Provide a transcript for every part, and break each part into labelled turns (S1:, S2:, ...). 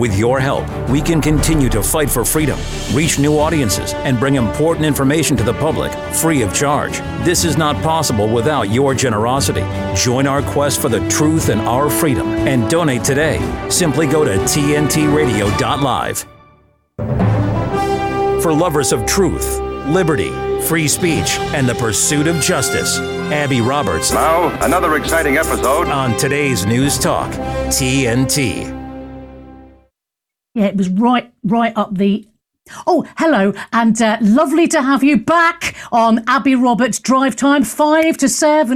S1: With your help, we can continue to fight for freedom, reach new audiences, and bring important information to the public free of charge. This is not possible without your generosity. Join our quest for the truth and our freedom and donate today. Simply go to tntradio.live. For lovers of truth, liberty, free speech, and the pursuit of justice, Abby Roberts.
S2: Now, another exciting episode
S1: on today's News Talk, TNT.
S3: Yeah, it was right up the... Oh, hello, and lovely to have you back on Abby Roberts Drive Time, 5 to 7.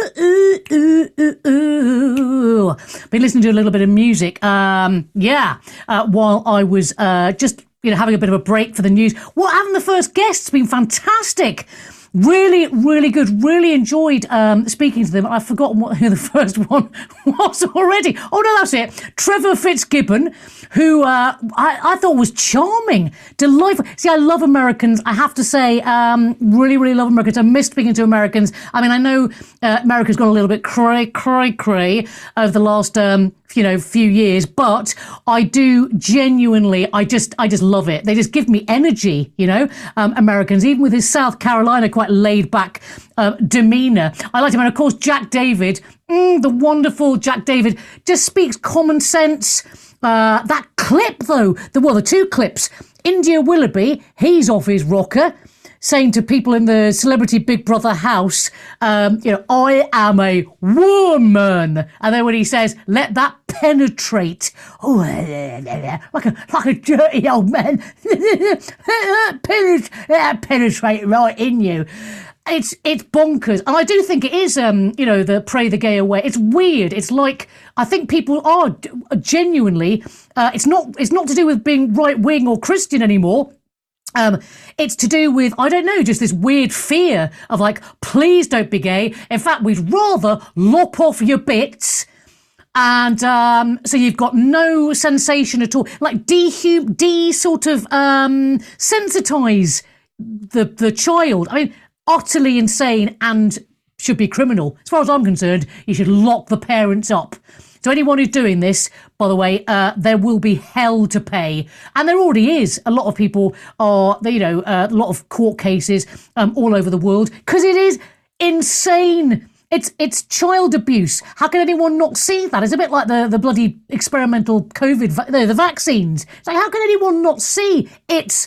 S3: Ooh. Been listening to a little bit of music, while I was just, having a bit of a break for the news. Well, having the first guest's been fantastic. Really, really good. Really enjoyed speaking to them. I've forgotten who the first one was already. Oh, no, that's it. Trevor Fitzgibbon, who I thought was charming, delightful. See, I love Americans. I have to say, really, really love Americans. I miss speaking to Americans. I mean, I know America's gone a little bit cray over the last few years, but I do genuinely, I just love it. They just give me energy, Americans, even with his South Carolina quite laid back demeanor. I liked him. And of course, Jack David, the wonderful Jack David, just speaks common sense. That clip though, the two clips, India Willoughby, he's off his rocker, saying to people in the Celebrity Big Brother house, I am a woman. And then when he says, let that penetrate, like a dirty old man, penetrate right in you. It's bonkers. And I do think it is, the pray the gay away. It's weird. It's like, I think people are genuinely, it's not to do with being right wing or Christian anymore. It's to do with, I don't know, just this weird fear of like, please don't be gay. In fact, we'd rather lop off your bits. And so you've got no sensation at all. Like sensitize the child. I mean, utterly insane and should be criminal. As far as I'm concerned, you should lock the parents up. So anyone who's doing this, by the way, there will be hell to pay. And there already is. A lot of people are, a lot of court cases all over the world because it is insane. It's child abuse. How can anyone not see that? It's a bit like the bloody experimental COVID, the vaccines. It's like, how can anyone not see it's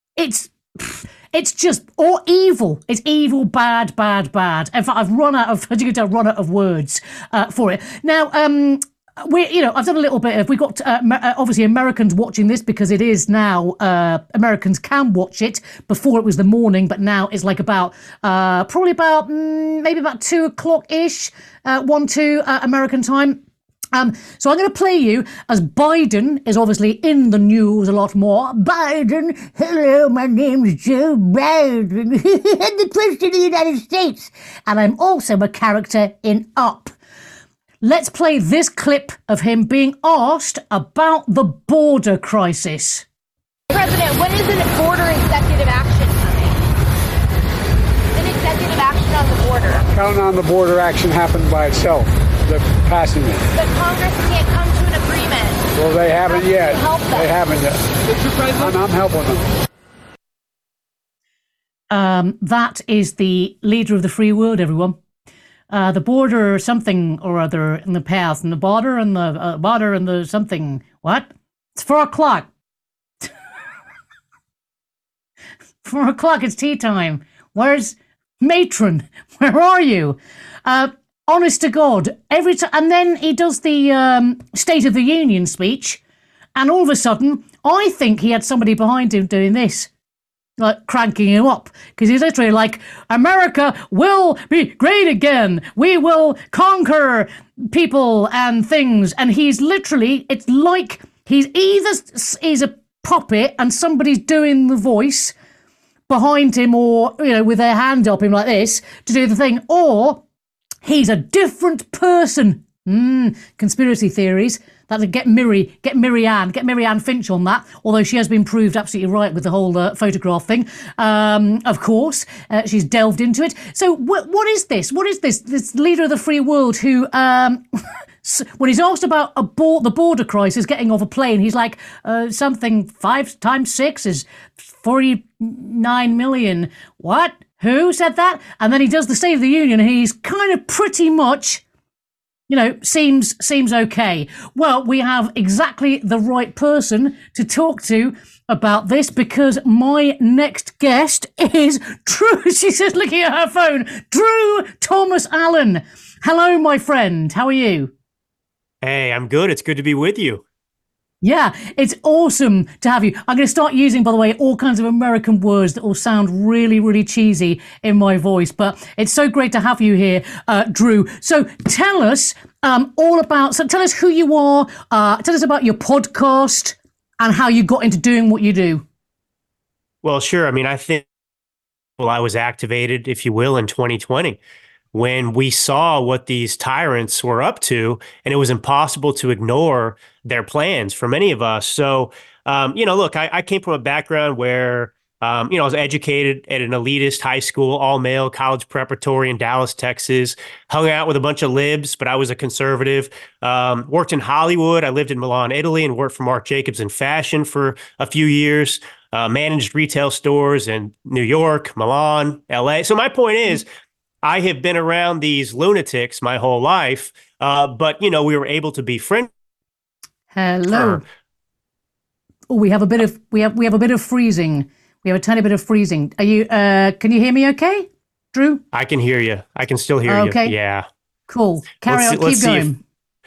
S3: just evil. It's evil, bad. In fact, I've run out of words for it. Now, I've done a little bit of, we've got obviously Americans watching this because it is now, Americans can watch it. Before it was the morning, but now it's like about, maybe about 2 o'clock-ish, 2 American time. So I'm going to play you as Biden is obviously in the news a lot more. Biden, hello, my name's Joe Biden. I'm the President of the United States. And I'm also a character in Up. Let's play this clip of him being asked about the border crisis.
S4: President, when is an border executive action coming? An executive action on the border?
S5: Counting on the border action happened by itself. The passing it.
S4: But Congress can't come to an agreement.
S5: Well, they haven't yet.
S4: Help them.
S5: They haven't yet. Mr. President, I'm helping them.
S3: That is the leader of the free world, everyone. The border or something or other in the past, and the border and the something. What? It's 4 o'clock. 4 o'clock, it's tea time. Where's Matron? Where are you? Honest to God, every time, and then he does the State of the Union speech, and all of a sudden, I think he had somebody behind him doing this, like cranking him up, because he's literally like, America will be great again. We will conquer people and things, and he's literally, it's like he's a puppet and somebody's doing the voice behind him, or with their hand up him like this to do the thing, or he's a different person. Conspiracy theories. That'll get Marianne Finch on that, although she has been proved absolutely right with the whole photograph thing. Of course, she's delved into it. So what is this? What is this? This leader of the free world who when he's asked about the border crisis, getting off a plane, he's like, something 5 times 6 is 49 million. What? Who said that? And then he does the State of the Union, and he's kind of pretty much, seems okay. Well, we have exactly the right person to talk to about this, because my next guest is Drew. She says, looking at her phone, Drew Thomas Allen. Hello, my friend. How are you?
S6: Hey, I'm good. It's good to be with you.
S3: Yeah, it's awesome to have you. I'm going to start using, by the way, all kinds of American words that will sound really, really cheesy in my voice. But it's so great to have you here, Drew. So tell us tell us who you are. Tell us about your podcast and how you got into doing what you do.
S6: Well, sure. I mean, I was activated, if you will, in 2020 when we saw what these tyrants were up to, and it was impossible to ignore their plans for many of us. So, look, I came from a background where, I was educated at an elitist high school, all male college preparatory in Dallas, Texas, hung out with a bunch of libs, but I was a conservative, worked in Hollywood. I lived in Milan, Italy, and worked for Marc Jacobs in fashion for a few years, managed retail stores in New York, Milan, LA. So my point is, I have been around these lunatics my whole life, but, we were able to be friends.
S3: Hello. Oh, we have a bit of freezing. We have a tiny bit of freezing. Are you? Can you hear me? Okay, Drew.
S6: I can hear you. I can still hear you.
S3: Okay.
S6: Yeah.
S3: Cool. Carry on. Keep going.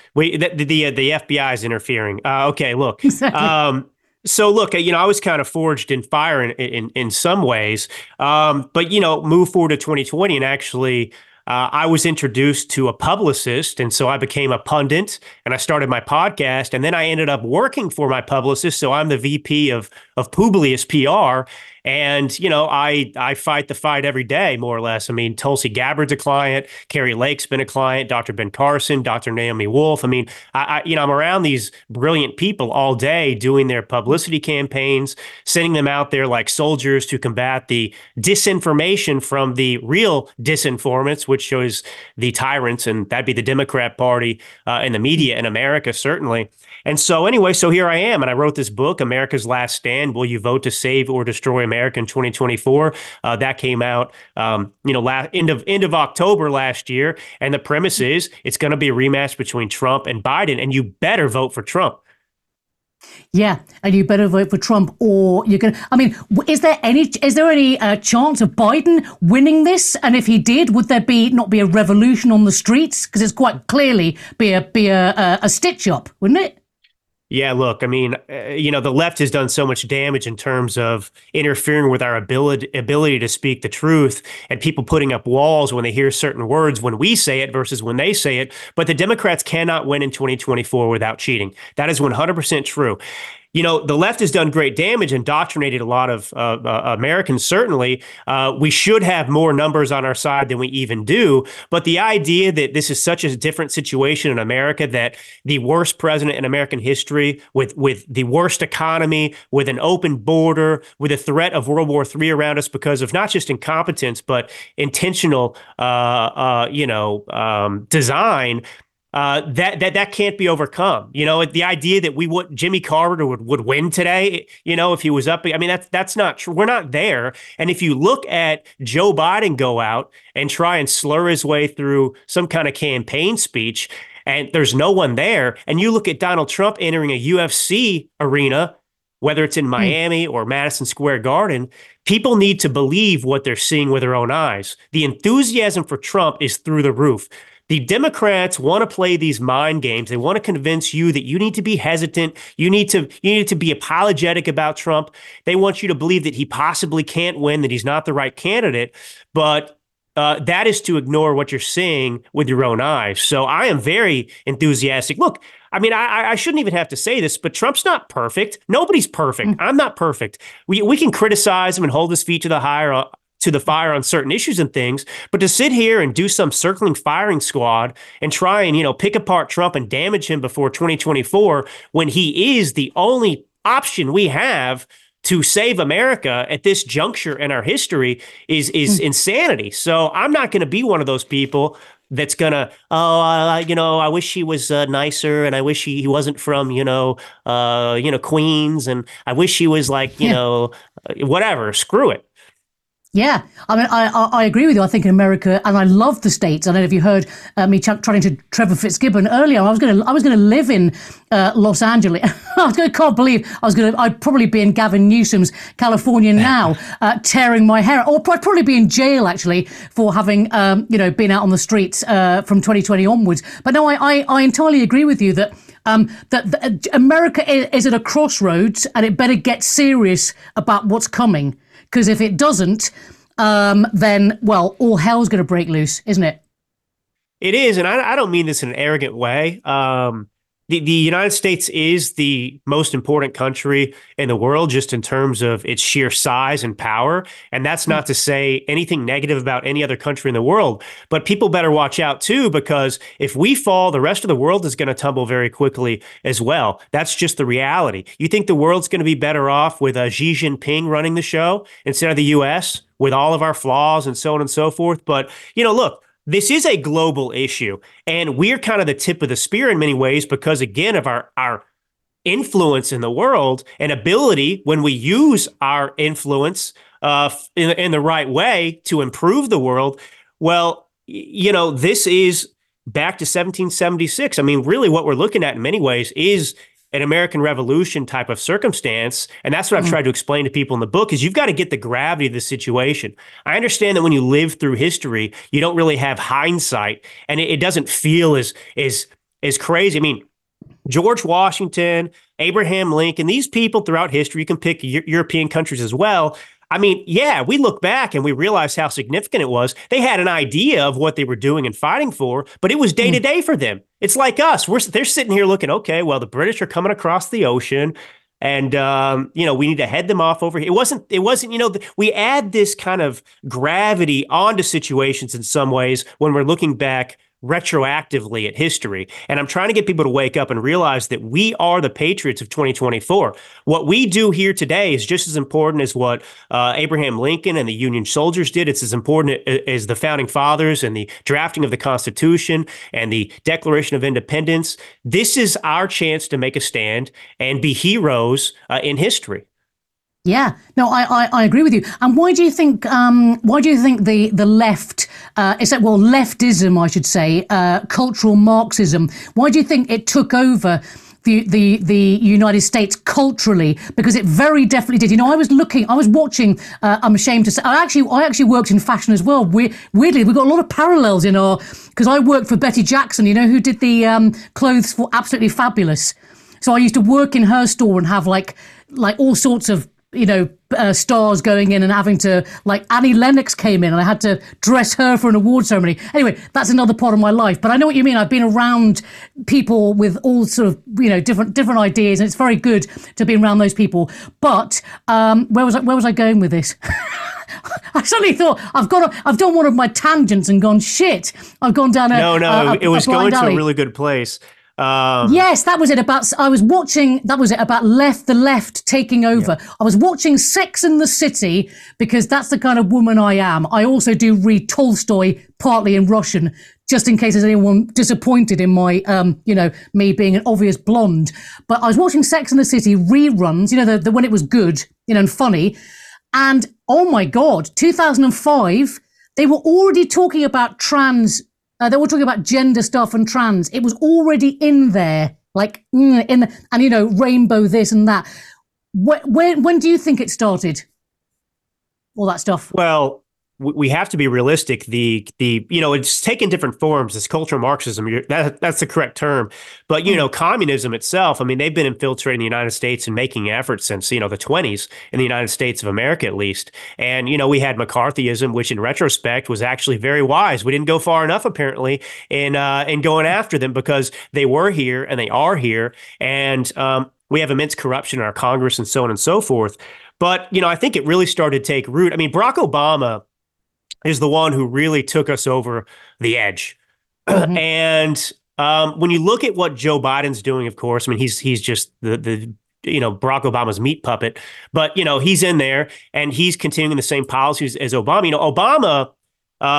S6: The FBI is interfering. Okay. Look.
S3: Exactly.
S6: So look, I was kind of forged in fire in some ways, but move forward to 2020, and actually. I was introduced to a publicist, and so I became a pundit, and I started my podcast, and then I ended up working for my publicist. So I'm the VP of Publius PR, and I fight the fight every day, more or less. I mean, Tulsi Gabbard's a client, Carrie Lake's been a client, Dr. Ben Carson, Dr. Naomi Wolf. I mean, I'm around these brilliant people all day doing their publicity campaigns, sending them out there like soldiers to combat the disinformation from the real disinformants, which shows the tyrants, and that'd be the Democrat Party and the media in America, certainly. And so anyway, so here I am, and I wrote this book, America's Last Stand, Will You Vote to Save or Destroy America in 2024? That came out, end of October last year. And the premise is it's going to be a rematch between Trump and Biden, and you better vote for Trump.
S3: Yeah, and you better vote for Trump, or you're going to. I mean, is there any chance of Biden winning this? And if he did, would there not be a revolution on the streets? Because it's quite clearly be a stitch up, wouldn't it?
S6: Yeah, look, I mean, the left has done so much damage in terms of interfering with our ability to speak the truth, and people putting up walls when they hear certain words when we say it versus when they say it. But the Democrats cannot win in 2024 without cheating. That is 100% true. The left has done great damage, indoctrinated a lot of Americans, certainly. We should have more numbers on our side than we even do. But the idea that this is such a different situation in America, that the worst president in American history, with the worst economy, with an open border, with a threat of World War III around us because of not just incompetence, but intentional, design, that can't be overcome. The idea that Jimmy Carter would win today, if he was up, I mean, that's not true. We're not there. And if you look at Joe Biden go out and try and slur his way through some kind of campaign speech, and there's no one there, and you look at Donald Trump entering a UFC arena, whether it's in Miami or Madison Square Garden, people need to believe what they're seeing with their own eyes. The enthusiasm for Trump is through the roof. The Democrats want to play these mind games. They want to convince you that you need to be hesitant. You need to be apologetic about Trump. They want you to believe that he possibly can't win, that he's not the right candidate. But that is to ignore what you're seeing with your own eyes. So I am very enthusiastic. Look, I mean, I shouldn't even have to say this, but Trump's not perfect. Nobody's perfect. I'm not perfect. We can criticize him and hold his feet to the fire on certain issues and things, but to sit here and do some circling firing squad and try and, pick apart Trump and damage him before 2024, when he is the only option we have to save America at this juncture in our history, is insanity. So I'm not going to be one of those people that's gonna, I wish he was nicer, and I wish he wasn't from, Queens, and I wish he was like, whatever. Screw it.
S3: Yeah, I mean, I agree with you. I think in America, and I love the States. I don't know if you heard me chatting to Trevor Fitzgibbon earlier. I was going to live in Los Angeles. Can't believe I'd probably be in Gavin Newsom's California now, tearing my hair, or I'd probably be in jail actually for having been out on the streets from 2020 onwards. But no, I entirely agree with you that. That America is at a crossroads, and it better get serious about what's coming. Because if it doesn't, then, well, all hell's going to break loose, isn't it?
S6: It is, and I don't mean this in an arrogant way. The United States is the most important country in the world just in terms of its sheer size and power. And that's not to say anything negative about any other country in the world. But people better watch out, too, because if we fall, the rest of the world is going to tumble very quickly as well. That's just the reality. You think the world's going to be better off with Xi Jinping running the show instead of the U.S. with all of our flaws and so on and so forth? But, look. This is a global issue, and we're kind of the tip of the spear in many ways because, again, of our influence in the world and ability when we use our influence in the right way to improve the world. Well, this is back to 1776. I mean, really what we're looking at in many ways is an American Revolution type of circumstance. And that's what I've tried to explain to people in the book is you've got to get the gravity of the situation. I understand that when you live through history, you don't really have hindsight and it doesn't feel as crazy. I mean, George Washington, Abraham Lincoln, these people throughout history, you can pick European countries as well. I mean, yeah, we look back and we realize how significant it was. They had an idea of what they were doing and fighting for, but it was day to day for them. It's like us. They're sitting here looking, okay, well, the British are coming across the ocean and, we need to head them off over here. It wasn't, we add this kind of gravity onto situations in some ways when we're looking back retroactively at history. And I'm trying to get people to wake up and realize that we are the patriots of 2024. What we do here today is just as important as what Abraham Lincoln and the Union soldiers did. It's as important as the founding fathers and the drafting of the Constitution and the Declaration of Independence. This is our chance to make a stand and be heroes in history.
S3: Yeah, no, I agree with you. And why do you think the left, leftism, I should say, cultural Marxism, why do you think it took over the United States culturally? Because it very definitely did. I was watching, I'm ashamed to say, I actually worked in fashion as well. Weirdly, we've got a lot of parallels because I worked for Betty Jackson, who did the clothes for Absolutely Fabulous. So I used to work in her store and have like all sorts of stars going in and having to, like Annie Lennox came in and I had to dress her for an award ceremony. Anyway, that's another part of my life. But I know what you mean. I've been around people with all sort of, different ideas, and it's very good to be around those people. But where was I going with this? I suddenly thought I've done one of my tangents and gone, shit, I've gone down
S6: it was going to a really good place.
S3: Yes, that was it. About the left taking over. Yeah. I was watching Sex and the City because that's the kind of woman I am. I also do read Tolstoy partly in Russian, just in case there's anyone disappointed in my, me being an obvious blonde. But I was watching Sex and the City reruns, the when it was good, and funny. And oh my God, 2005, they were already talking about they were talking about gender stuff and trans. It was already in there, rainbow this and that. When do you think it started? All that stuff.
S6: Well, we have to be realistic. It's taken different forms. It's cultural Marxism. That's the correct term. But, communism itself, I mean, they've been infiltrating the United States and making efforts since, the 20s in the United States of America, at least. And, we had McCarthyism, which in retrospect was actually very wise. We didn't go far enough, apparently, in going after them because they were here and they are here. And we have immense corruption in our Congress and so on and so forth. But, I think it really started to take root. I mean, Barack Obama is the one who really took us over the edge. Mm-hmm. And when you look at what Joe Biden's doing, of course, I mean, he's just the Barack Obama's meat puppet, but, he's in there and he's continuing the same policies as Obama. Obama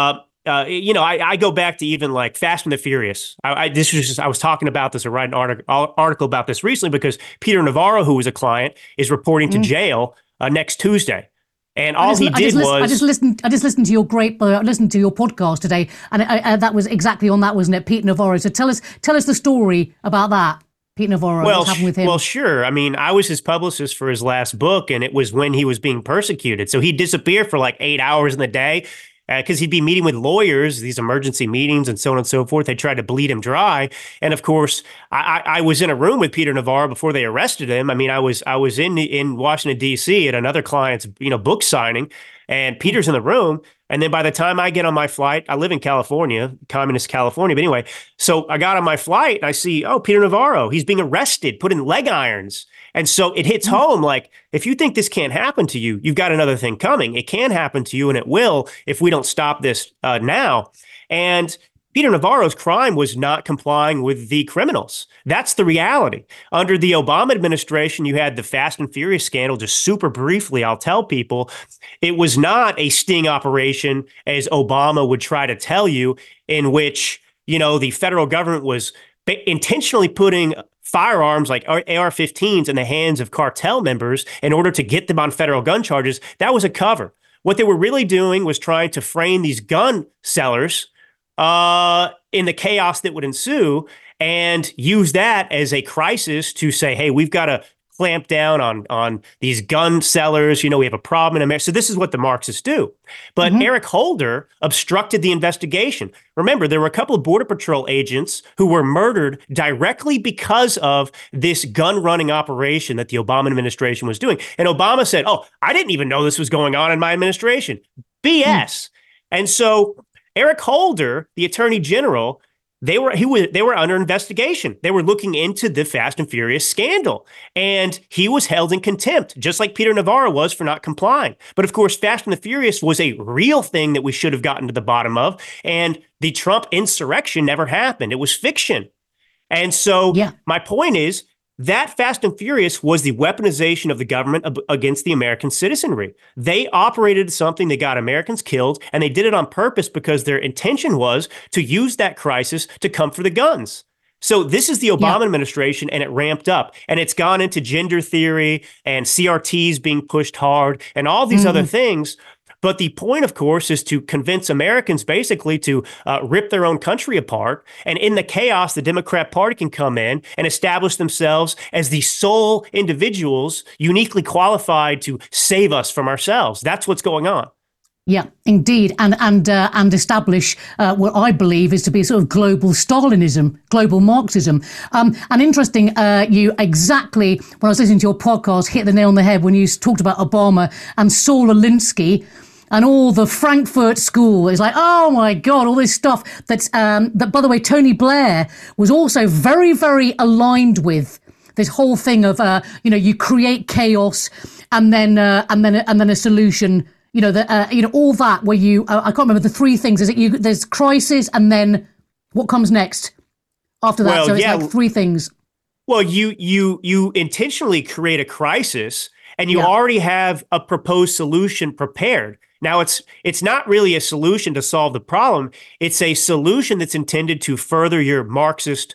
S6: I go back to even like Fast and the Furious. I was talking about this or writing an article about this recently because Peter Navarro, who was a client, is reporting to jail next Tuesday. And all he did was
S3: I just listened to your listened to your podcast today, and that was exactly on that, wasn't it, Pete Navarro? So tell us the story about that, Pete Navarro. What happened with him?
S6: Well, sure. I mean, I was his publicist for his last book, and it was when he was being persecuted. So he'd disappear for like 8 hours in the day because he'd be meeting with lawyers, these emergency meetings, and so on and so forth. They tried to bleed him dry, and of course, I was in a room with Peter Navarro before they arrested him. I mean, I was in Washington D.C. at another client's book signing, and Peter's in the room. And then by the time I get on my flight, I live in California, communist California. But anyway, so I got on my flight and I see, Peter Navarro, he's being arrested, put in leg irons. And so it hits home like, if you think this can't happen to you, you've got another thing coming. It can happen to you, and it will if we don't stop this now. And Peter Navarro's crime was not complying with the criminals. That's the reality. Under the Obama administration, you had the Fast and Furious scandal. Just super briefly, I'll tell people, it was not a sting operation, as Obama would try to tell you, in which, the federal government was intentionally putting firearms like AR-15s in the hands of cartel members in order to get them on federal gun charges. That was a cover. What they were really doing was trying to frame these gun sellers in the chaos that would ensue and use that as a crisis to say, hey, we've got to clamp down on these gun sellers. We have a problem in America. So this is what the Marxists do. But Eric Holder obstructed the investigation. Remember, there were a couple of Border Patrol agents who were murdered directly because of this gun running operation that the Obama administration was doing. And Obama said, I didn't even know this was going on in my administration. BS. And so Eric Holder, the attorney general, they were under investigation. They were looking into the Fast and Furious scandal, and he was held in contempt, just like Peter Navarro was for not complying. But of course, Fast and the Furious was a real thing that we should have gotten to the bottom of, and the Trump insurrection never happened. It was fiction. And so my point is, that Fast and Furious was the weaponization of the government against the American citizenry. They operated something that got Americans killed, and they did it on purpose because their intention was to use that crisis to come for the guns. So this is the Obama administration, and it ramped up, and it's gone into gender theory and CRTs being pushed hard and all these other things. But the point, of course, is to convince Americans basically to rip their own country apart. And in the chaos, the Democrat Party can come in and establish themselves as the sole individuals uniquely qualified to save us from ourselves. That's what's going on.
S3: Yeah, indeed, and establish what I believe is to be sort of global Stalinism, global Marxism. And interesting, you exactly, when I was listening to your podcast, hit the nail on the head when you talked about Obama and Saul Alinsky and all the Frankfurt School. It's like, oh my God, all this stuff that, by the way, Tony Blair was also very, very aligned with. This whole thing of, you create chaos and then a solution. All that where you, I can't remember the three things. Is it there's crisis and then what comes next after that? Well, so it's like three things.
S6: Well, you intentionally create a crisis and you already have a proposed solution prepared. Now, it's not really a solution to solve the problem. It's a solution that's intended to further your Marxist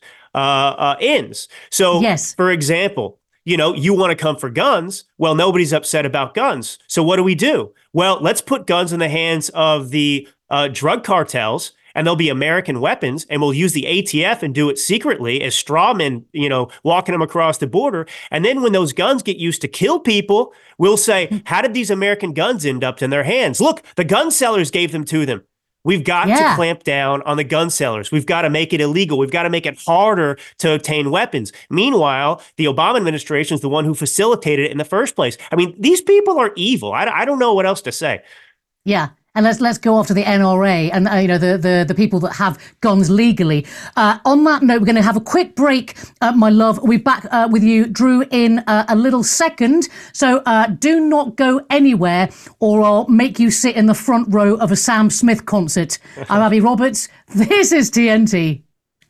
S6: ends. So, for example, you want to come for guns. Well, nobody's upset about guns. So what do? Well, let's put guns in the hands of the drug cartels, and they'll be American weapons, and we'll use the ATF and do it secretly as strawmen, walking them across the border. And then when those guns get used to kill people, we'll say, how did these American guns end up in their hands? Look, the gun sellers gave them to them. We've got to clamp down on the gun sellers. We've got to make it illegal. We've got to make it harder to obtain weapons. Meanwhile, the Obama administration is the one who facilitated it in the first place. I mean, these people are evil. I don't know what else to say.
S3: Yeah. And let's go after the NRA and the people that have guns legally. On that note, we're going to have a quick break, my love. We'll be back with you, Drew, in a little second. So do not go anywhere, or I'll make you sit in the front row of a Sam Smith concert. I'm Abby Roberts. This is TNT.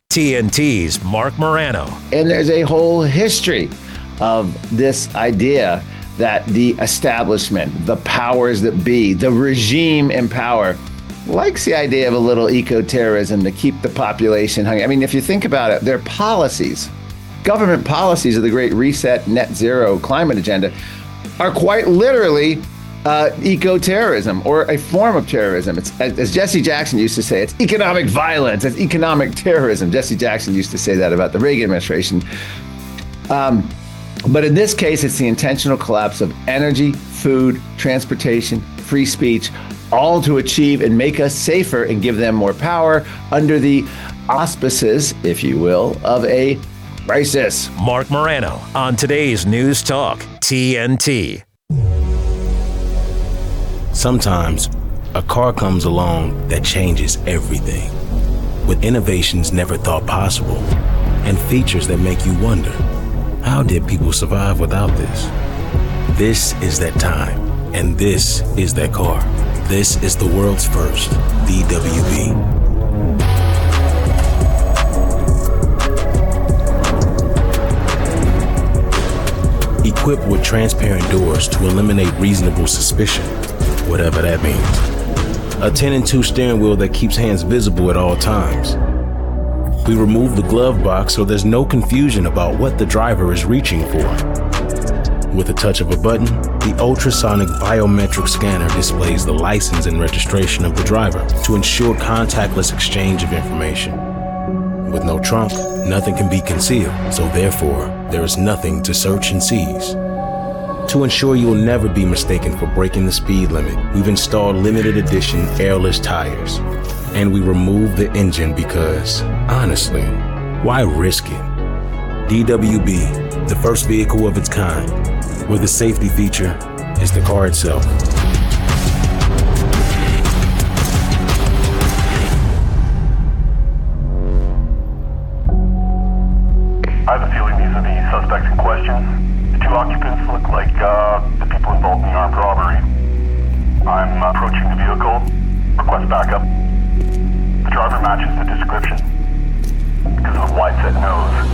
S1: TNT's Mark Morano.
S7: And there's a whole history of this idea that the establishment, the powers that be, the regime in power likes the idea of a little eco-terrorism to keep the population hungry. I mean, if you think about it, their policies, government policies of the Great Reset, net zero climate agenda, are quite literally eco-terrorism, or a form of terrorism. It's, as Jesse Jackson used to say, it's economic violence, it's economic terrorism. Jesse Jackson used to say that about the Reagan administration. But in this case, it's the intentional collapse of energy, food, transportation, free speech, all to achieve and make us safer and give them more power under the auspices, if you will, of a crisis.
S1: Mark Morano on today's News Talk, TNT.
S8: Sometimes a car comes along that changes everything, with innovations never thought possible and features that make you wonder, how did people survive without this? This is that time, and this is that car. This is the world's first DWB. Equipped with transparent doors to eliminate reasonable suspicion, whatever that means. A 10 and 2 steering wheel that keeps hands visible at all times. We remove the glove box so there's no confusion about what the driver is reaching for. With a touch of a button, the ultrasonic biometric scanner displays the license and registration of the driver to ensure contactless exchange of information. With no trunk, nothing can be concealed, so therefore, there is nothing to search and seize. To ensure you will never be mistaken for breaking the speed limit, we've installed limited edition airless tires. And we remove the engine because, honestly, why risk it? DWB, the first vehicle of its kind, where the safety feature is the car itself.
S9: I have a feeling these are the suspects in question. The 2 occupants look like the people involved in the armed robbery. I'm approaching the vehicle. Request backup. The driver matches the description because of the wide set nose.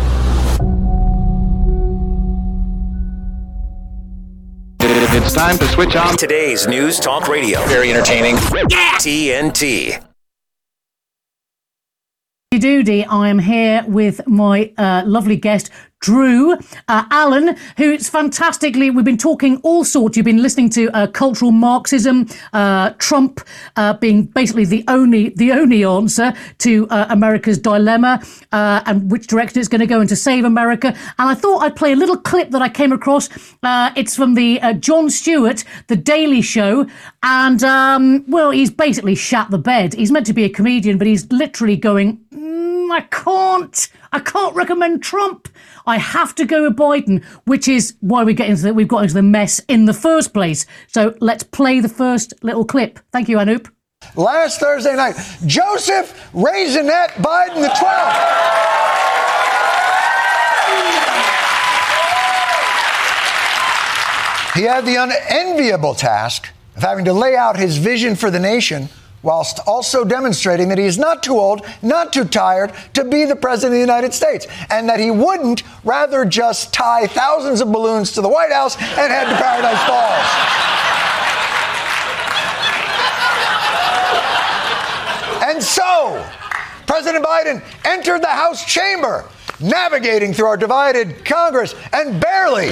S2: It's time to switch on
S1: Today's News Talk Radio.
S2: Very entertaining.
S1: TNT.
S3: Doody, I am here with my lovely guest, Drew Allen, who's fantastically, we've been talking all sorts. You've been listening to cultural Marxism, Trump being basically the only answer to America's dilemma, and which direction it's going to go in to save America. And I thought I'd play a little clip that I came across. It's from the Jon Stewart, The Daily Show. And, well, he's basically shat the bed. He's meant to be a comedian, but he's literally going, I can't recommend Trump. I have to go with Biden, which is why we've got into the mess in the first place. So let's play the first little clip. Thank you, Anoop.
S10: Last Thursday night, Joseph Raisinette Biden the 12th. He had the unenviable task of having to lay out his vision for the nation whilst also demonstrating that he is not too old, not too tired to be the president of the United States, and that he wouldn't rather just tie thousands of balloons to the White House and head to Paradise Falls. And so, President Biden entered the House chamber, navigating through our divided Congress, and barely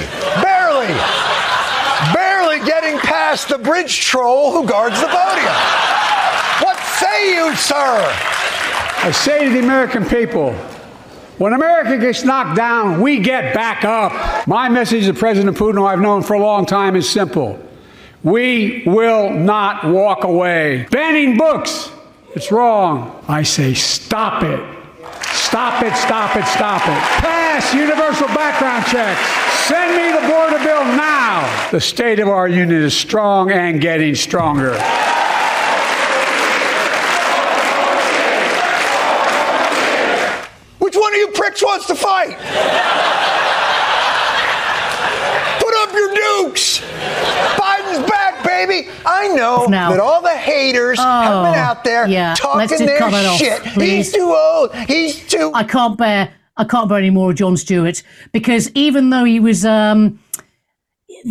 S10: getting past the bridge troll who guards the podium. What say you, sir?
S5: I say to the American people, when America gets knocked down, we get back up. My message to President Putin, who I've known for a long time, is simple. We will not walk away. Banning books, it's wrong. I say stop it. Stop it, stop it, stop it. Pass universal background checks. Send me the border bill now. The state of our union is strong and getting stronger.
S10: Which one of you pricks wants to fight? Put up your dukes. Biden's back, baby. I know that all the haters have been out there talking their shit. He's too old. He's too...
S3: I can't bear any more of Jon Stewart, because even though he was... they're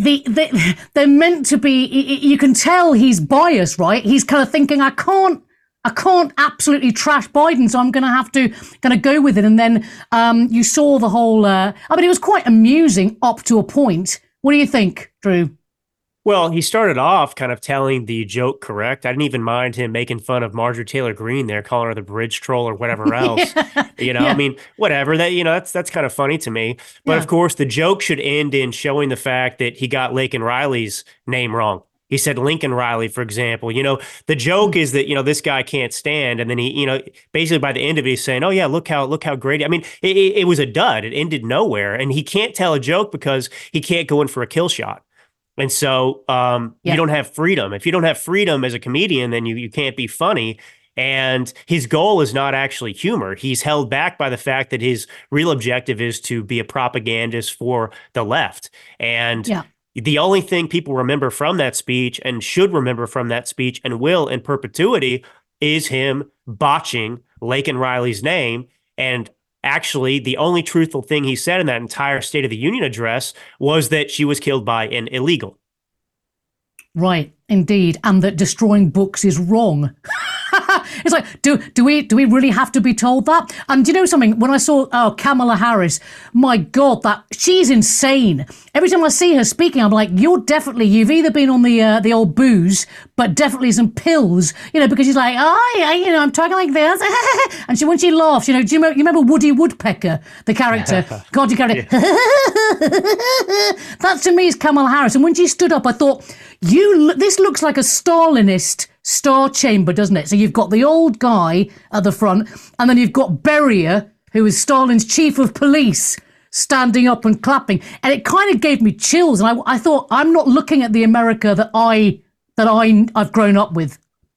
S3: meant to be... You can tell he's biased, right? He's kind of thinking, I can't I can't absolutely trash Biden, so I'm going to have to kind of go with it. And then you saw the whole, it was quite amusing up to a point. What do you think, Drew?
S6: Well, he started off kind of telling the joke correct. I didn't even mind him making fun of Marjorie Taylor Greene there, calling her the bridge troll or whatever else. I mean, whatever. That's kind of funny to me. But of course, the joke should end in showing the fact that he got Laken Riley's name wrong. He said Lincoln Riley, for example. The joke is that, this guy can't stand. And then he, basically by the end of it, he's saying, oh, yeah, look how great. I mean, it was a dud. It ended nowhere. And he can't tell a joke because he can't go in for a kill shot. And so you don't have freedom. If you don't have freedom as a comedian, then you can't be funny. And his goal is not actually humor. He's held back by the fact that his real objective is to be a propagandist for the left. And the only thing people remember from that speech and should remember from that speech and will in perpetuity is him botching Laken Riley's name. And actually, the only truthful thing he said in that entire State of the Union address was that she was killed by an illegal.
S3: Right, indeed. And that destroying books is wrong. It's like, do we really have to be told that? And do you know something? When I saw Kamala Harris, my God, she's insane. Every time I see her speaking, I'm like, you've either been on the old booze, but definitely some pills, because she's like, I'm talking like this. And when she laughs, do you remember Woody Woodpecker, the character? God, you character. That to me is Kamala Harris. And when she stood up, I thought, this looks like a Stalinist Star Chamber, doesn't it? So you've got the old guy at the front, and then you've got Beria, who is Stalin's chief of police, standing up and clapping. And it kind of gave me chills. And I thought, I'm not looking at the America that I've grown up with.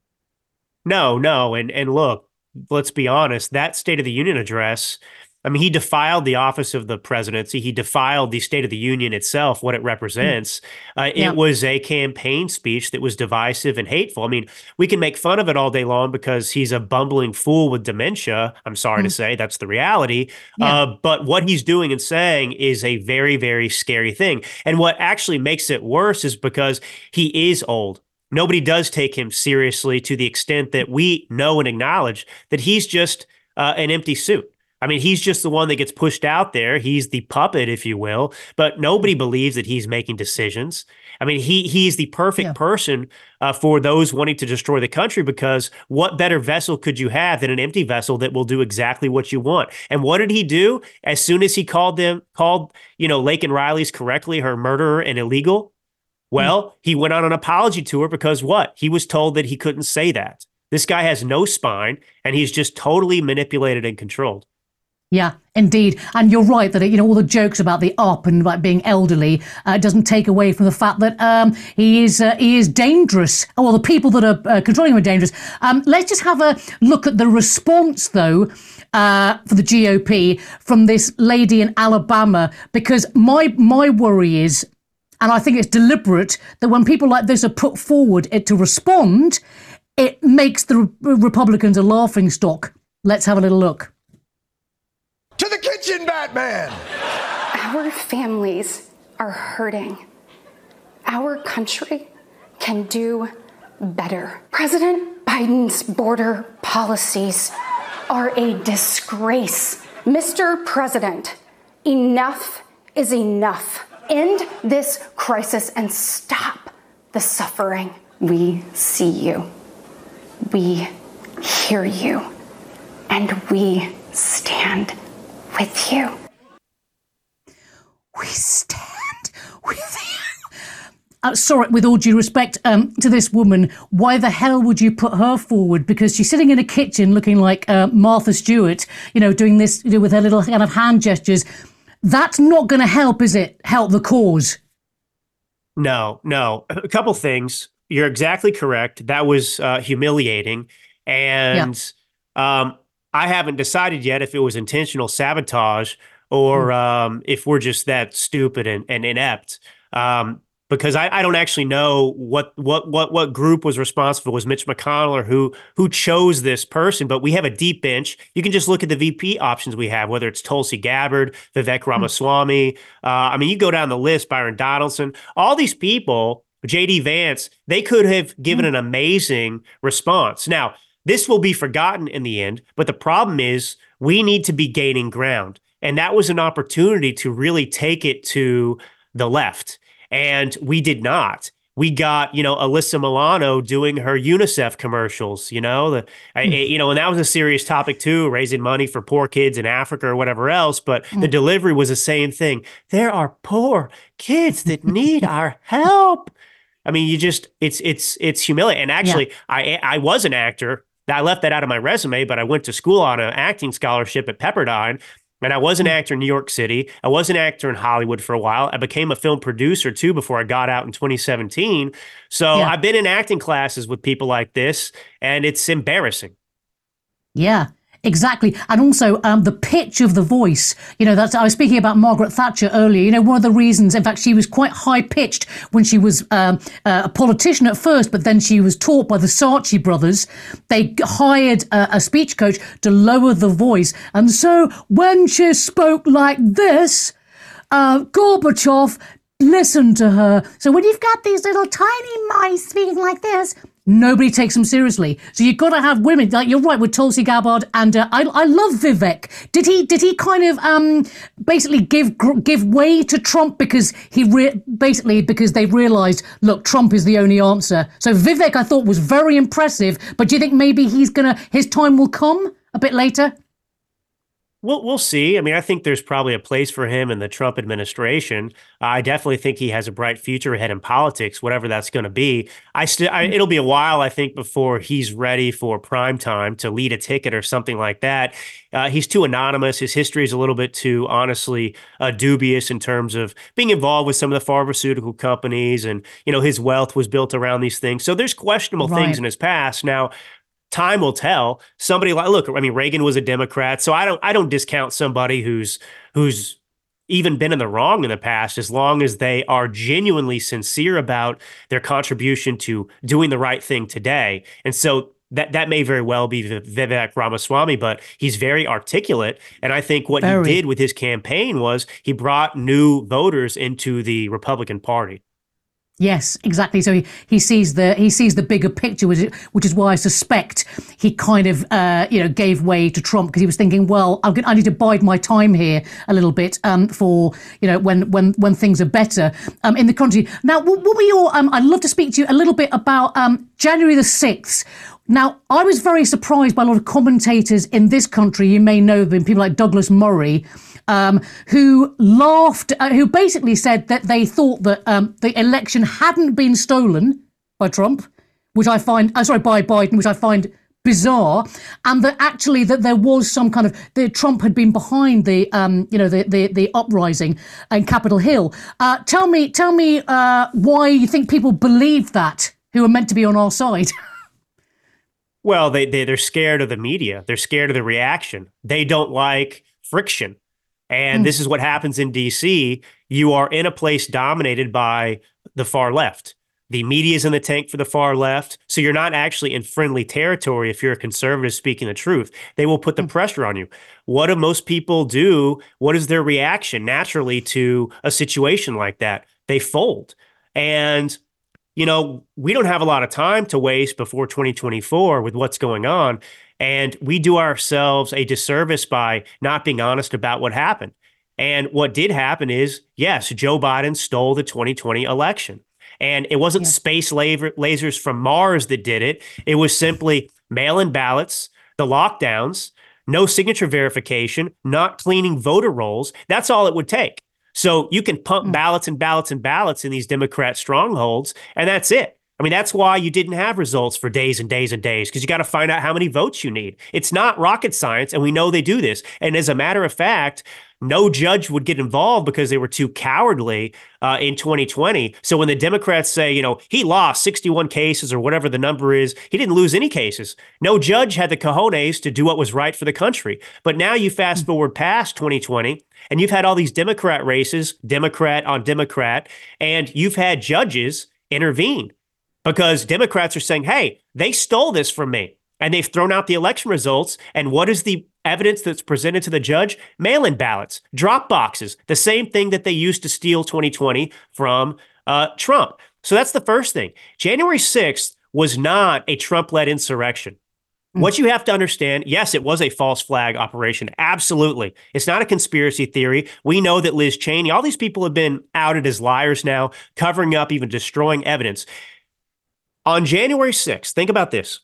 S6: No. And look, let's be honest, that State of the Union address, I mean, he defiled the office of the presidency. He defiled the State of the Union itself, what it represents. It was a campaign speech that was divisive and hateful. I mean, we can make fun of it all day long because he's a bumbling fool with dementia. I'm sorry to say, that's the reality. But what he's doing and saying is a very, very scary thing. And what actually makes it worse is because he is old. Nobody does take him seriously to the extent that we know and acknowledge that he's just an empty suit. I mean, he's just the one that gets pushed out there. He's the puppet, if you will, but nobody believes that he's making decisions. I mean, he's the perfect person for those wanting to destroy the country, because what better vessel could you have than an empty vessel that will do exactly what you want? And what did he do? As soon as he called Laken Riley's correctly her murderer and illegal, well, he went on an apology tour because what? He was told that he couldn't say that. This guy has no spine, and he's just totally manipulated and controlled.
S3: Yeah, indeed. And you're right that, all the jokes about the up and about being elderly doesn't take away from the fact that he is dangerous. Oh, well, the people that are controlling him are dangerous. Let's just have a look at the response, though, for the GOP from this lady in Alabama, because my worry is, and I think it's deliberate, that when people like this are put forward to respond, it makes the Republicans a laughingstock. Let's have a little look.
S10: To the kitchen, Batman!
S11: Our families are hurting. Our country can do better. President Biden's border policies are a disgrace. Mr. President, enough is enough. End this crisis and stop the suffering. We see you. We hear you. And we stand with you.
S3: We stand with you. Sorry, with all due respect to this woman, why the hell would you put her forward? Because she's sitting in a kitchen looking like Martha Stewart, doing this with her little kind of hand gestures. That's not going to help, is it? Help the cause.
S6: No. A couple things. You're exactly correct. That was humiliating. And I haven't decided yet if it was intentional sabotage or if we're just that stupid and inept. Because I don't actually know what group was responsible. Was Mitch McConnell or who chose this person? But we have a deep bench. You can just look at the VP options we have, whether it's Tulsi Gabbard, Vivek Ramaswamy. I mean, you go down the list, Byron Donaldson, all these people, J.D. Vance, they could have given an amazing response. Now, This will be forgotten in the end, but the problem is we need to be gaining ground. And that was an opportunity to really take it to the left. And we did not. We got, Alyssa Milano doing her UNICEF commercials, and that was a serious topic too, raising money for poor kids in Africa or whatever else. But the delivery was the same thing. There are poor kids that need our help. I mean, it's humiliating. And actually, I was an actor. I left that out of my resume, but I went to school on an acting scholarship at Pepperdine. And I was an actor in New York City. I was an actor in Hollywood for a while. I became a film producer, too, before I got out in 2017. So I've been in acting classes with people like this, and it's embarrassing.
S3: Yeah. Exactly. And also the pitch of the voice, I was speaking about Margaret Thatcher earlier. One of the reasons, in fact, she was quite high pitched when she was a politician at first, but then she was taught by the Saatchi brothers. They hired a speech coach to lower the voice. And so when she spoke like this, Gorbachev listened to her. So when you've got these little tiny mice speaking like this, nobody takes them seriously. So you've got to have women, like you're right with Tulsi Gabbard, and I love Vivek. Did he kind of basically give way to Trump because because they realised, look, Trump is the only answer. So Vivek, I thought, was very impressive. But do you think maybe his time will come a bit later?
S6: We'll see. I mean, I think there's probably a place for him in the Trump administration. I definitely think he has a bright future ahead in politics, whatever that's going to be. It'll be a while, I think, before he's ready for prime time to lead a ticket or something like that. He's too anonymous. His history is a little bit too, honestly, dubious in terms of being involved with some of the pharmaceutical companies, and his wealth was built around these things. So there's questionable things in his past. Now, time will tell. Somebody Reagan was a Democrat, so I don't discount somebody who's even been in the wrong in the past, as long as they are genuinely sincere about their contribution to doing the right thing today. And so that may very well be Vivek Ramaswamy, but he's very articulate. And I think what he did with his campaign was he brought new voters into the Republican Party.
S3: Yes, exactly. So he sees the bigger picture, which is why I suspect he kind of gave way to Trump, because he was thinking, well, I need to bide my time here a little bit for when things are better in the country. Now, what were your? I'd love to speak to you a little bit about January the 6th. Now, I was very surprised by a lot of commentators in this country. You may know them, people like Douglas Murray, who laughed, who basically said that they thought that the election hadn't been stolen by Trump, by Biden, which I find bizarre, and that actually that there was some kind of Trump had been behind the uprising in Capitol Hill. Tell me why you think people believe that, who are meant to be on our side.
S6: Well, they're scared of the media. They're scared of the reaction. They don't like friction. And this is what happens in D.C. You are in a place dominated by the far left. The media is in the tank for the far left. So you're not actually in friendly territory if you're a conservative speaking the truth. They will put the pressure on you. What do most people do? What is their reaction naturally to a situation like that? They fold. And we don't have a lot of time to waste before 2024 with what's going on. And we do ourselves a disservice by not being honest about what happened. And what did happen is, yes, Joe Biden stole the 2020 election. And it wasn't space lasers from Mars that did it. It was simply mail-in ballots, the lockdowns, no signature verification, not cleaning voter rolls. That's all it would take. So you can pump ballots and ballots and ballots in these Democrat strongholds, and that's it. I mean, that's why you didn't have results for days and days and days, because you got to find out how many votes you need. It's not rocket science, and we know they do this. And as a matter of fact, no judge would get involved because they were too cowardly in 2020. So when the Democrats say, he lost 61 cases or whatever the number is, he didn't lose any cases. No judge had the cojones to do what was right for the country. But now you fast forward past 2020, and you've had all these Democrat races, Democrat on Democrat, and you've had judges intervene because Democrats are saying, hey, they stole this from me. And they've thrown out the election results. And what is the evidence that's presented to the judge? Mail-in ballots, drop boxes, the same thing that they used to steal 2020 from Trump. So that's the first thing. January 6th was not a Trump-led insurrection. What you have to understand, yes, it was a false flag operation. Absolutely. It's not a conspiracy theory. We know that Liz Cheney, all these people have been outed as liars now, covering up, even destroying evidence. On January 6th, think about this.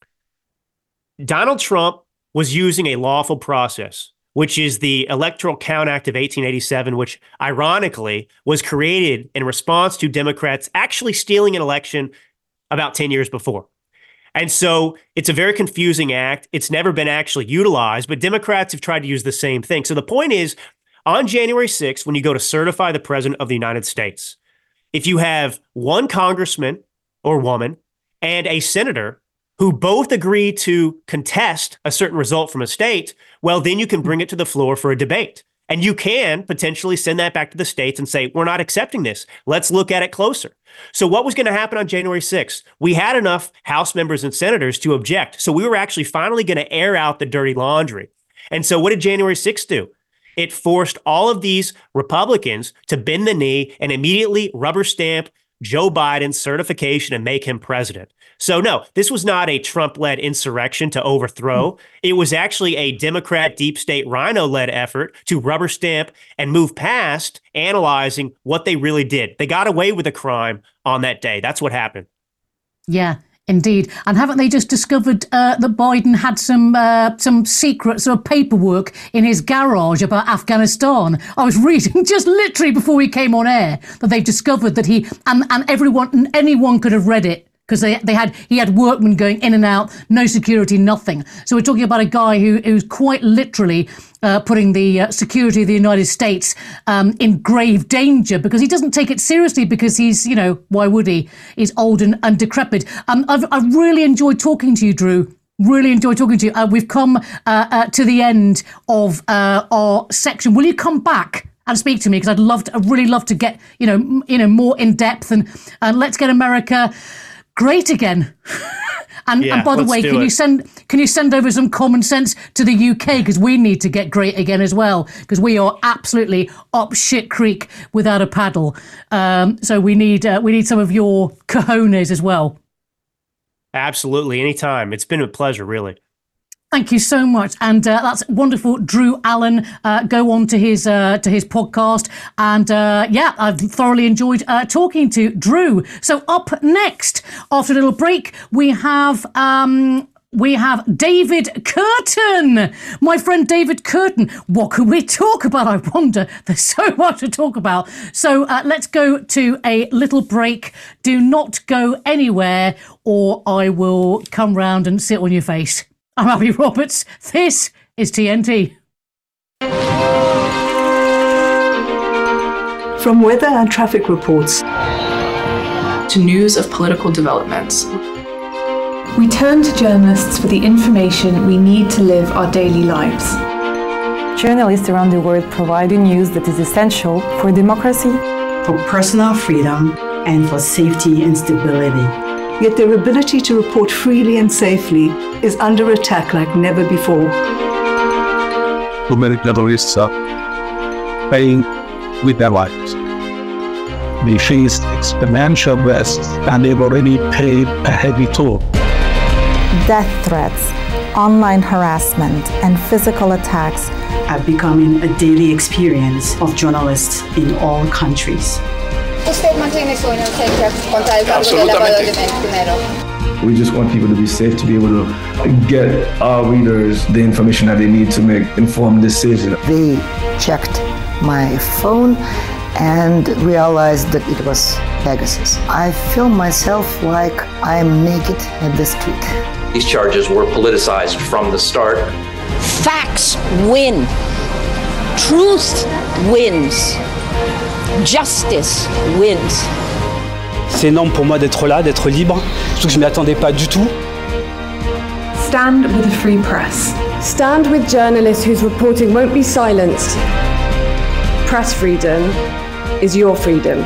S6: Donald Trump was using a lawful process, which is the Electoral Count Act of 1887, which ironically was created in response to Democrats actually stealing an election about 10 years before. And so it's a very confusing act. It's never been actually utilized, but Democrats have tried to use the same thing. So the point is, on January 6th, when you go to certify the president of the United States, if you have one congressman or woman and a senator who both agree to contest a certain result from a state, well, then you can bring it to the floor for a debate. And you can potentially send that back to the states and say, we're not accepting this. Let's look at it closer. So what was going to happen on January 6th? We had enough House members and senators to object. So we were actually finally going to air out the dirty laundry. And so what did January 6th do? It forced all of these Republicans to bend the knee and immediately rubber stamp Joe Biden's certification and make him president. So no, this was not a Trump-led insurrection to overthrow. It was actually a Democrat deep state rhino-led effort to rubber stamp and move past analyzing what they really did. They got away with a crime on that day. That's what happened.
S3: Yeah, indeed. And haven't they just discovered that Biden had some secret sort of paperwork in his garage about Afghanistan? I was reading just literally before we came on air that they've discovered that he and anyone could have read it. Because he had workmen going in and out, no security, nothing. So we're talking about a guy who's quite literally putting the security of the United States in grave danger because he doesn't take it seriously because he's, why would he? He's old and decrepit. I've really enjoyed talking to you, Drew. Really enjoyed talking to you. We've come to the end of our section. Will you come back and speak to me? Because I'd really love to get more in depth and let's get America great again. and by the way, can you send over some common sense to the UK, because we need to get great again as well, because we are absolutely up shit creek without a paddle. So we need some of your cojones as well.
S6: Absolutely, anytime. It's been a pleasure, really.
S3: Thank you so much, and that's wonderful, Drew Allen. Go on to his podcast, and I've thoroughly enjoyed talking to Drew. So up next, after a little break, we have David Curtin, my friend David Curtin. What can we talk about? I wonder. There's so much to talk about. So let's go to a little break. Do not go anywhere, or I will come round and sit on your face. I'm Abby Roberts. This is TNT.
S12: From weather and traffic reports to news of political developments, we turn to journalists for the information we need to live our daily lives.
S13: Journalists around the world provide the news that is essential for democracy,
S14: for personal freedom, and for safety and stability.
S12: Yet their ability to report freely and safely is under attack like never before.
S15: Too many journalists are paying with their lives. They faced exponential risks and they've already paid a heavy toll.
S13: Death threats, online harassment, and physical attacks
S14: are becoming a daily experience of journalists in all countries.
S16: We just want people to be safe, to be able to get our readers the information that they need to make informed decisions.
S17: They checked my phone and realized that it was Pegasus. I feel myself like I'm naked in the street.
S18: These charges were politicized from the start.
S19: Facts win. Truth wins. Justice wins.
S20: C'est énorme pour moi d'être là, d'être libre, surtout que je ne m'y attendais pas du tout.
S12: Stand with the free press.
S21: Stand with journalists whose reporting won't be silenced. Press freedom is your freedom.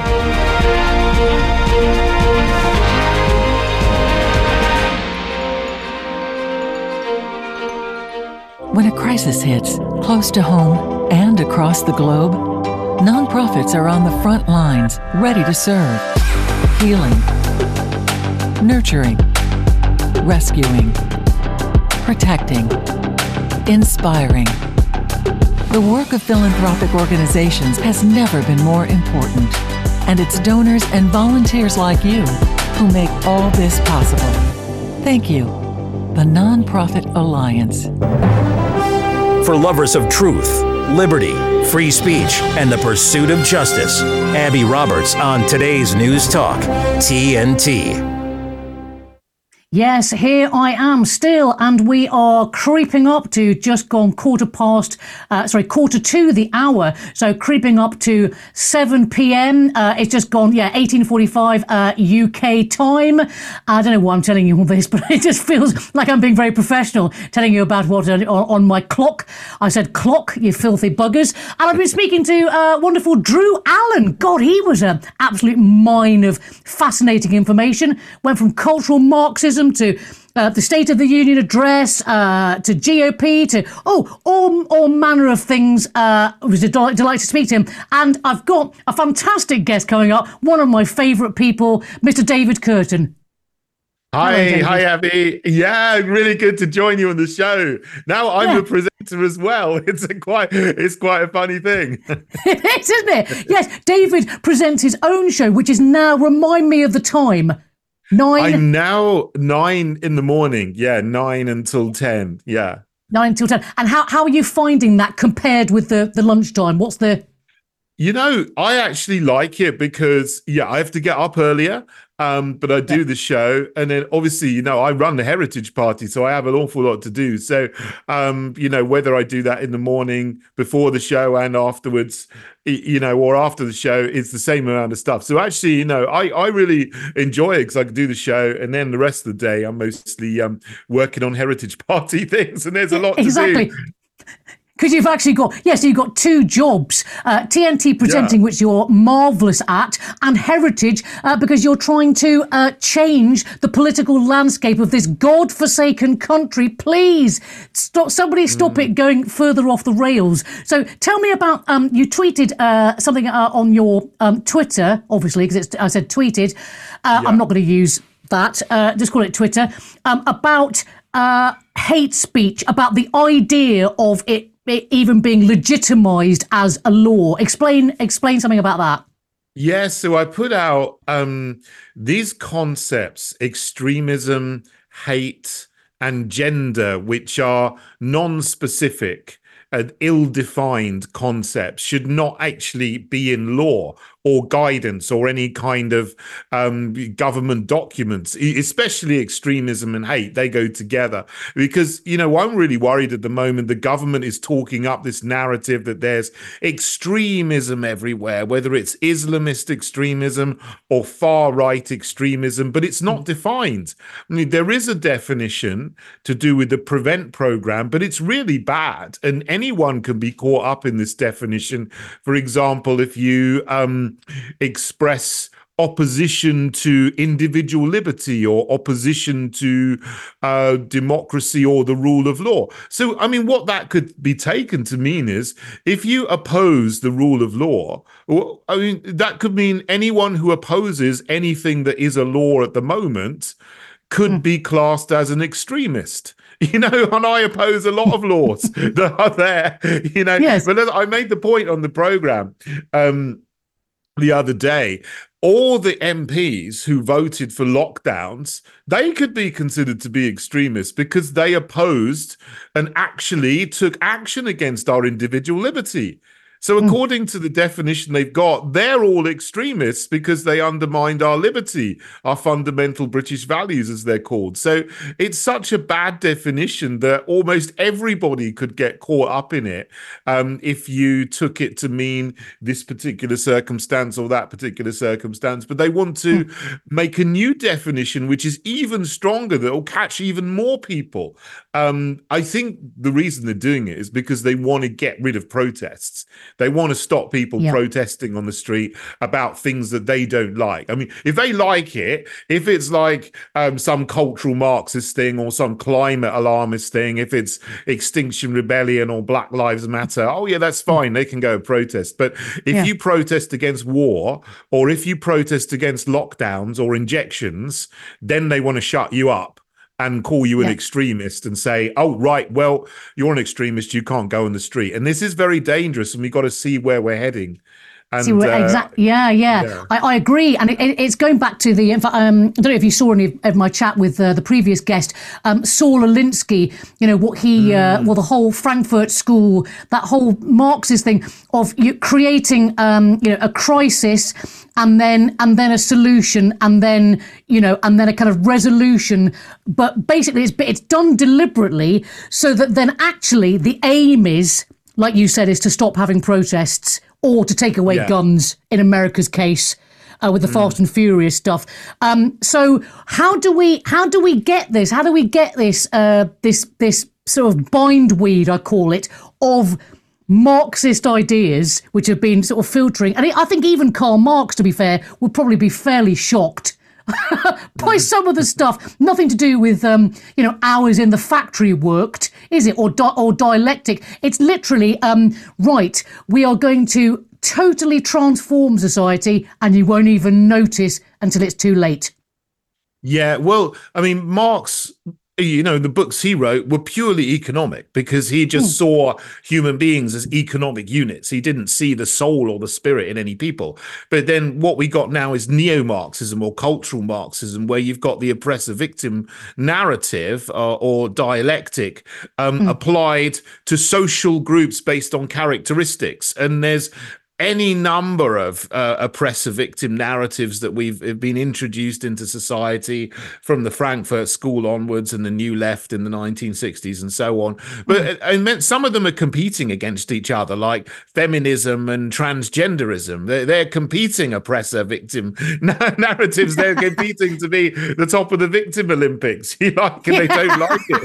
S22: When a crisis hits, close to home and across the globe, nonprofits are on the front lines, ready to serve, healing, nurturing, rescuing, protecting, inspiring. The work of philanthropic organizations has never been more important, and it's donors and volunteers like you who make all this possible. Thank you. The Nonprofit Alliance.
S1: For lovers of truth, liberty, free speech, and the pursuit of justice, Abby Roberts on today's News Talk, TNT.
S3: Yes, here I am still, and we are creeping up to just gone quarter to the hour. So creeping up to 7 p.m. It's just gone, 18:45 UK time. I don't know why I'm telling you all this, but it just feels like I'm being very professional, telling you about what on my clock. I said clock, you filthy buggers. And I've been speaking to wonderful Drew Allen. God, he was an absolute mine of fascinating information. Went from cultural Marxism to the State of the Union address, to GOP, to all manner of things. It was a delight to speak to him. And I've got a fantastic guest coming up, one of my favourite people, Mr. David Curtin.
S4: Hi, Abby. Yeah, really good to join you on the show. Now I'm a presenter as well. It's quite a funny thing.
S3: It is, isn't it? Yes, David presents his own show, which is now, remind me of the time. 9?
S4: I'm now 9 in the morning. Yeah, 9 until 10. Yeah.
S3: 9 until 10. And how are you finding that compared with the lunchtime? What's the...
S4: I actually like it because, I have to get up earlier, but I do the show. And then obviously, I run the Heritage Party, so I have an awful lot to do. So, whether I do that in the morning before the show and afterwards, or after the show, it's the same amount of stuff. So actually, I really enjoy it because I can do the show. And then the rest of the day, I'm mostly working on Heritage Party things. And there's a lot to do.
S3: Because you've actually got, you've got 2 jobs, TNT presenting, which you're marvellous at, and Heritage, because you're trying to change the political landscape of this godforsaken country. Please, stop it going further off the rails. So tell me about, you tweeted something on your Twitter, obviously, because I said tweeted. I'm not going to use that, just call it Twitter, about hate speech, about the idea of it even being legitimized as a law. Explain something about that.
S4: Yeah, so I put out these concepts, extremism, hate, and gender, which are non-specific and ill-defined concepts, should not actually be in law or guidance or any kind of government documents, especially extremism and hate. They go together because, I'm really worried at the moment. The government is talking up this narrative that there's extremism everywhere, whether it's Islamist extremism or far-right extremism, but it's not defined. I mean, there is a definition to do with the PREVENT program, but it's really bad. And anyone can be caught up in this definition. For example, if you express opposition to individual liberty or opposition to democracy or the rule of law. So, I mean, what that could be taken to mean is if you oppose the rule of law, that could mean anyone who opposes anything that is a law at the moment could be classed as an extremist. And I oppose a lot of laws that are there, Yes. But I made the point on the program the other day, all the MPs who voted for lockdowns, they could be considered to be extremists because they opposed and actually took action against our individual liberty. So according to the definition they've got, they're all extremists because they undermined our liberty, our fundamental British values, as they're called. So it's such a bad definition that almost everybody could get caught up in it if you took it to mean this particular circumstance or that particular circumstance. But they want to make a new definition, which is even stronger, that will catch even more people. I think the reason they're doing it is because they want to get rid of protests. They want to stop people protesting on the street about things that they don't like. I mean, if they like it, if it's like some cultural Marxist thing or some climate alarmist thing, if it's Extinction Rebellion or Black Lives Matter, that's fine. They can go and protest. But if you protest against war or if you protest against lockdowns or injections, then they want to shut you up. and call you an extremist and say, oh, right, well, you're an extremist, you can't go on the street. And this is very dangerous, and we've got to see where we're heading. And,
S3: exactly. Yeah. I agree, and it's going back to the. I don't know if you saw any of my chat with the previous guest, Saul Alinsky. You know what he, well, the whole Frankfurt School, that whole Marxist thing of you creating, a crisis, and then a solution, and then a kind of resolution. But basically, it's done deliberately so that then actually the aim is, like you said, is to stop having protests or to take away guns in America's case with the Fast and Furious stuff. So how do we get this? How do we get this this sort of bindweed, I call it, of Marxist ideas which have been sort of filtering? And I think even Karl Marx, to be fair, would probably be fairly shocked by some of the stuff. Nothing to do with hours in the factory worked, is it, or dialectic? It's literally right. We are going to totally transform society, and you won't even notice until it's too late.
S4: Yeah, well, I mean, Marx, the books he wrote were purely economic because he just saw human beings as economic units. He didn't see the soul or the spirit in any people. But then what we got now is neo-Marxism or cultural Marxism, where you've got the oppressor-victim narrative or dialectic applied to social groups based on characteristics. And there's any number of oppressor-victim narratives that we've been introduced into society from the Frankfurt School onwards and the New Left in the 1960s and so on. But I mean, some of them are competing against each other, like feminism and transgenderism. They're competing oppressor-victim narratives. They're competing to be the top of the victim Olympics. You like it, they don't like it.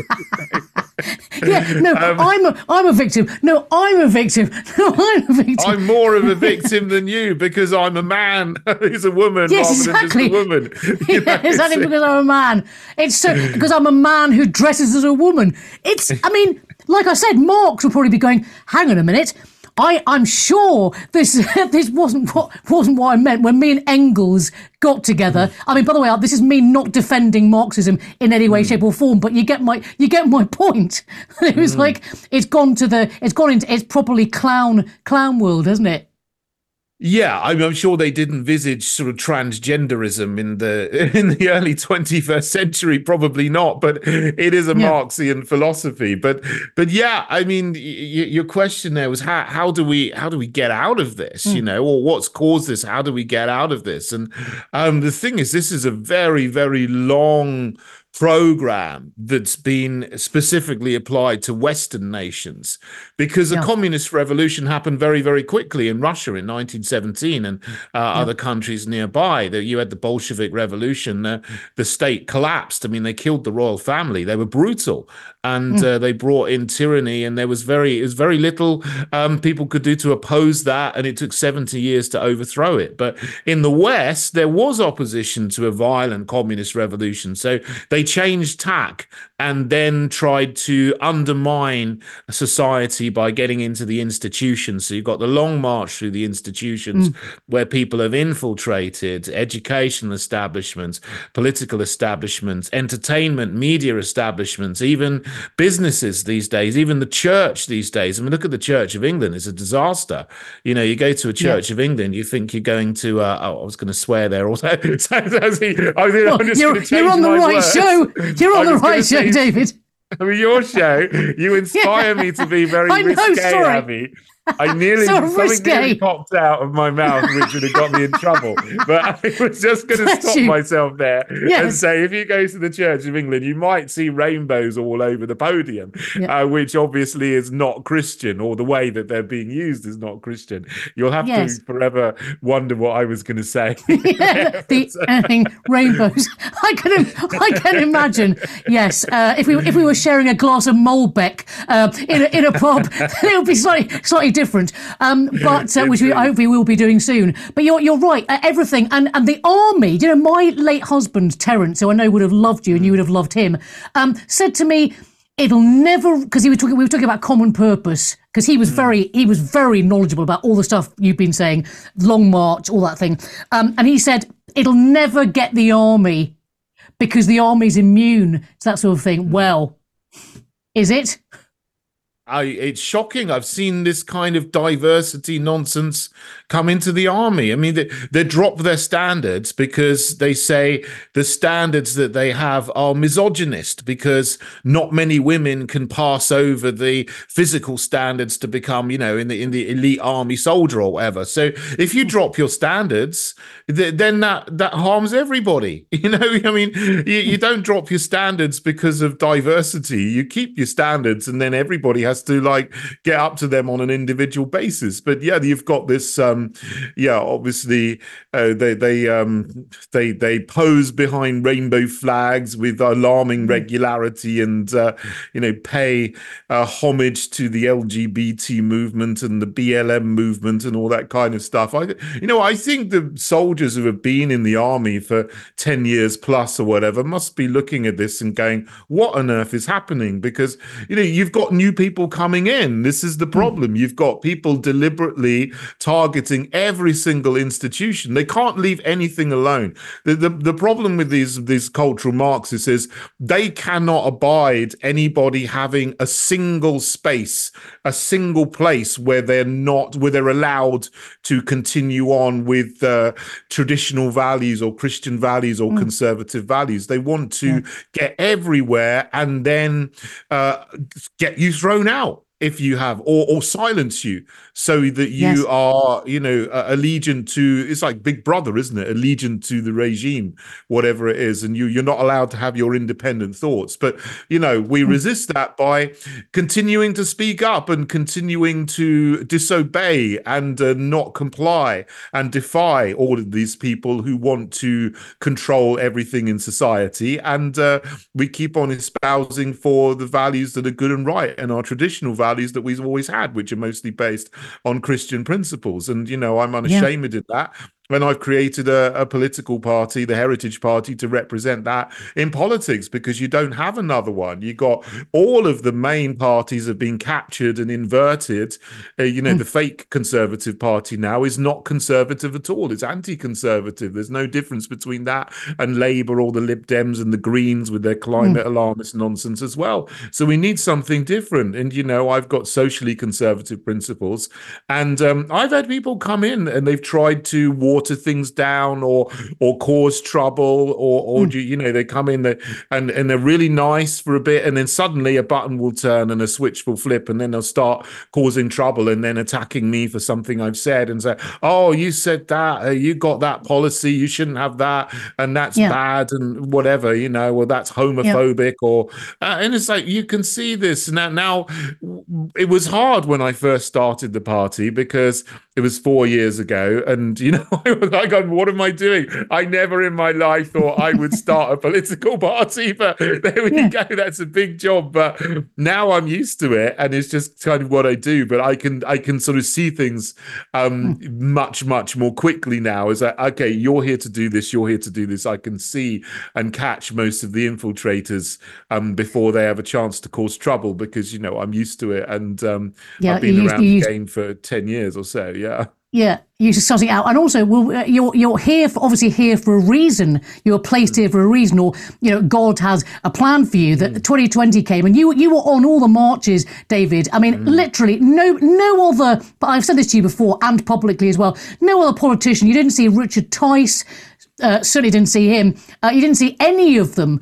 S3: I'm a victim. No, I'm a victim. No, I'm a victim.
S4: I'm more of a victim than you because I'm a man who's a woman rather than just a woman.
S3: Exactly, because I'm a man. It's because I'm a man who dresses as a woman. I mean, like I said, Marx would probably be going, hang on a minute, I'm sure this wasn't what I meant when me and Engels got together. I mean, by the way, this is me not defending Marxism in any way, shape, or form, but you get my point. It was like it's gone into it's properly clown world, hasn't it?
S4: Yeah, I'm sure they did envisage sort of transgenderism in the early 21st century. Probably not, but it is a Marxian philosophy. But yeah, I mean, your question there was how do we get out of this? Or what's caused this? How do we get out of this? And the thing is, this is a very, very long program that's been specifically applied to Western nations because the communist revolution happened very, very quickly in Russia in 1917 and other countries nearby. You had the Bolshevik Revolution. The state collapsed. I mean, they killed the royal family. They were brutal, and they brought in tyranny, and there was very little people could do to oppose that, and it took 70 years to overthrow it. But in the West, there was opposition to a violent communist revolution, so they changed tack and then tried to undermine society by getting into the institutions. So you've got the long march through the institutions where people have infiltrated educational establishments, political establishments, entertainment, media establishments, even businesses these days, even the church these days. I mean, look at the Church of England. It's a disaster. You go to a Church of England, you think you're going to, I was going to swear there also. You're
S3: on the right show. You're on the right show, David.
S4: I mean, your show, you inspire me to be very risque, Abby. I something nearly popped out of my mouth, which would have got me in trouble. But I was just going to stop myself there and say, if you go to the Church of England, you might see rainbows all over the podium, which obviously is not Christian, or the way that they're being used is not Christian. You'll have to forever wonder what I was going to say.
S3: The rainbows. I can imagine. Yes, if we were sharing a glass of Malbec in a pub, it would be slightly different, but which I hope we will be doing soon. But you're right. Everything and the army. My late husband Terence, who I know would have loved you and you would have loved him, said to me, "It'll never," because we were talking about common purpose, because he was very knowledgeable about all the stuff you've been saying, Long March, all that thing, and he said it'll never get the army because the army's immune to that sort of thing. Well, is it?
S4: It's shocking. I've seen this kind of diversity nonsense come into the army. I mean, they drop their standards because they say the standards that they have are misogynist, because not many women can pass over the physical standards to become, in the elite army soldier or whatever. So if you drop your standards, then that harms everybody. I mean, you don't drop your standards because of diversity. You keep your standards, and then everybody has to get up to them on an individual basis. But yeah, you've got this obviously they pose behind rainbow flags with alarming regularity, and pay homage to the LGBT movement and the BLM movement and all that kind of stuff. I think the soldiers who have been in the army for 10 years plus or whatever must be looking at this and going, what on earth is happening? Because you've got new people coming in. This is the problem. You've got people deliberately targeting every single institution. They can't leave anything alone. The problem with these cultural Marxists is they cannot abide anybody having a single space, a single place where they're allowed to continue on with traditional values or Christian values or conservative values. They want to get everywhere and then get you thrown out if you have, or silence you, so that you are, allegiant to, it's like Big Brother, isn't it? Allegiant to the regime, whatever it is, and you're not allowed to have your independent thoughts. But, we resist that by continuing to speak up and continuing to disobey and not comply and defy all of these people who want to control everything in society. And we keep on espousing for the values that are good and right, and our traditional values that we've always had, which are mostly based on Christian principles. And, I'm unashamed in that. And I've created a political party, the Heritage Party, to represent that in politics, because you don't have another one. You got all of the main parties have been captured and inverted. The fake Conservative Party now is not conservative at all. It's anti-conservative. There's no difference between that and Labour or the Lib Dems and the Greens with their climate alarmist nonsense as well. So we need something different. And, I've got socially conservative principles. And I've had people come in and they've tried to water things down or cause trouble, or they come in and they're really nice for a bit, and then suddenly a button will turn and a switch will flip, and then they'll start causing trouble and then attacking me for something I've said and say, oh, you said that, you got that policy, you shouldn't have that, and that's bad, and whatever, or that's homophobic, or and it's like, you can see this now. It was hard when I first started the party because it was 4 years ago, and I go, what am I doing? I never in my life thought I would start a political party, but there we go. That's a big job. But now I'm used to it, and it's just kind of what I do. But I can sort of see things much, much more quickly now. Is that, okay, you're here to do this, you're here to do this. I can see and catch most of the infiltrators before they have a chance to cause trouble, because, I'm used to it. And I've been around the game for 10 years or so.
S3: Yeah, you should suss it out. And also, you're here for a reason. You're placed here for a reason, or God has a plan for you. That 2020 came, and you were on all the marches, David. I mean, literally, no other. But I've said this to you before and publicly as well. No other politician. You didn't see Richard Tice. Certainly didn't see him. You didn't see any of them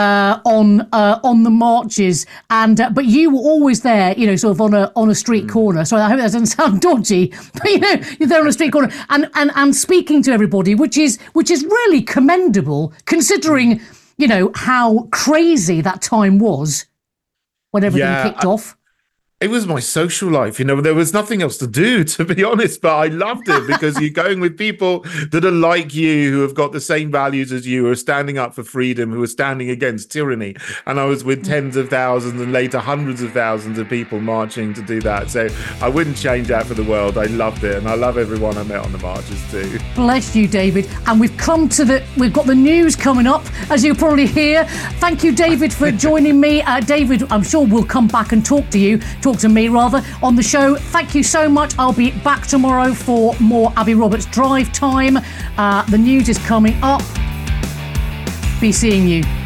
S3: on the marches, and but you were always there, sort of on a street corner. So I hope that doesn't sound dodgy, but you're there on a street corner and speaking to everybody, which is really commendable, considering how crazy that time was when everything kicked off.
S4: It was my social life. There was nothing else to do, to be honest, but I loved it because you're going with people that are like you, who have got the same values as you, who are standing up for freedom, who are standing against tyranny. And I was with tens of thousands and later hundreds of thousands of people marching to do that. So I wouldn't change that for the world. I loved it. And I love everyone I met on the marches too.
S3: Bless you, David. And we've got the news coming up, as you'll probably hear. Thank you, David, for joining me. David, I'm sure we'll come back and talk to me on the show. Thank you so much. I'll be back tomorrow for more Abby Roberts Drive Time. The news is coming up. be seeing you.